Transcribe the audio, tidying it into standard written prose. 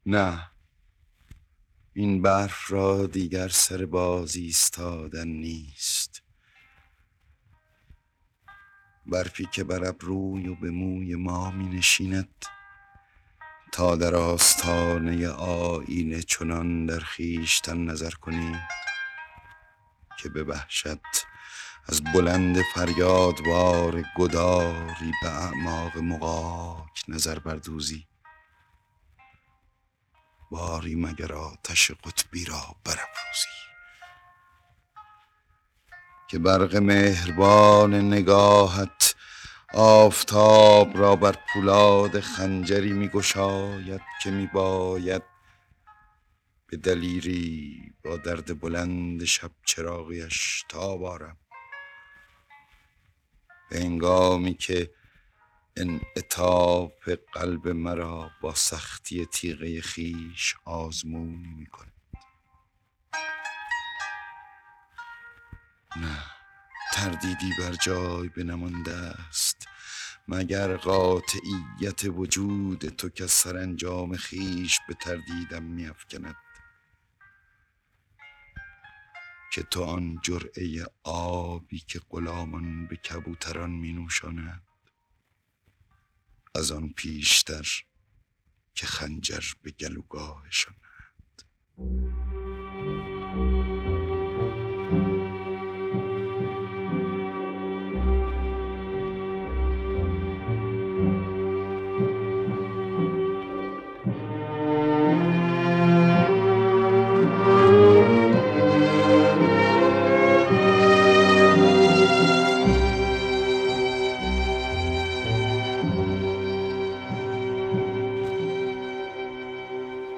نه، این برف را دیگر سر باز ایستادن نیست. برفی که بر ابروی و به موی ما می نشیند تا در آستانه آینه چنان در خویشتن نظر کنی که به وحشت از بلند فریادوار گداری به اعماق مغاک نظر بردوزی. باری مگر آتش قطبی را برافروزی که برق مهربان نگاهت آفتاب را بر پولاد خنجری می گشاید که می باید به دلیری با درد بلند شب چراغیش تاب آرم. به هنگامی که انعطاف قلب مرا با سختی تیغه خیش آزمون می کند. نه، تردیدی بر جای بنمانده است مگر قاطعیت وجود تو که سرانجام خیش به تردیدم می افکند که تو آن جرعه آبی که غلامان به کبوتران می نوشانند از آن پیشتر که خنجر به گلوگاهشان.